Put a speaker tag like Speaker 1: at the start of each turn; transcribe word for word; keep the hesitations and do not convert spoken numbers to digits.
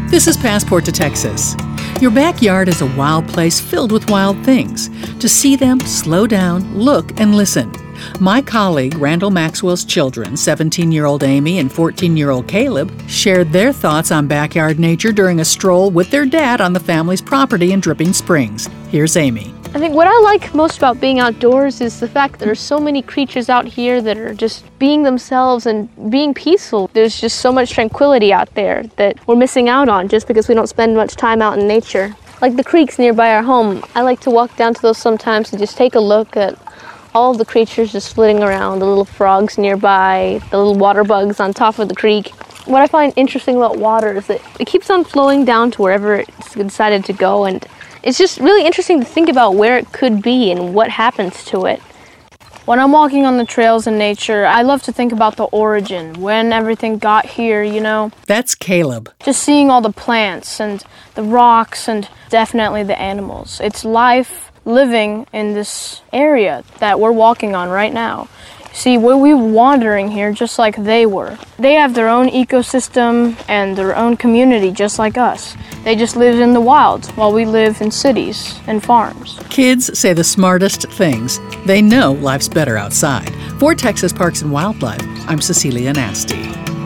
Speaker 1: This is Passport to Texas. Your backyard is a wild place filled with wild things. To see them, slow down, look, and listen. My colleague, Randall Maxwell's children, seventeen-year-old Amy and fourteen-year-old Caleb, shared their thoughts on backyard nature during a stroll with their dad on the family's property in Dripping Springs. Here's Amy.
Speaker 2: I think what I like most about being outdoors is the fact that there are so many creatures out here that are just being themselves and being peaceful. There's just so much tranquility out there that we're missing out on just because we don't spend much time out in nature. Like the creeks nearby our home, I like to walk down to those sometimes and just take a look at all of the creatures just flitting around, the little frogs nearby, the little water bugs on top of the creek. What I find interesting about water is that it keeps on flowing down to wherever it's decided to go, and it's just really interesting to think about where it could be and what happens to it.
Speaker 3: When I'm walking on the trails in nature, I love to think about the origin, when everything got here, you know.
Speaker 1: That's Caleb.
Speaker 3: Just seeing all the plants and the rocks and definitely the animals. It's life living in this area that we're walking on right now. See, we're, we're wandering here just like they were. They have their own ecosystem and their own community just like us. They just live in the wild while we live in cities and farms.
Speaker 1: Kids say the smartest things. They know life's better outside. For Texas Parks and Wildlife, I'm Cecilia Nasty.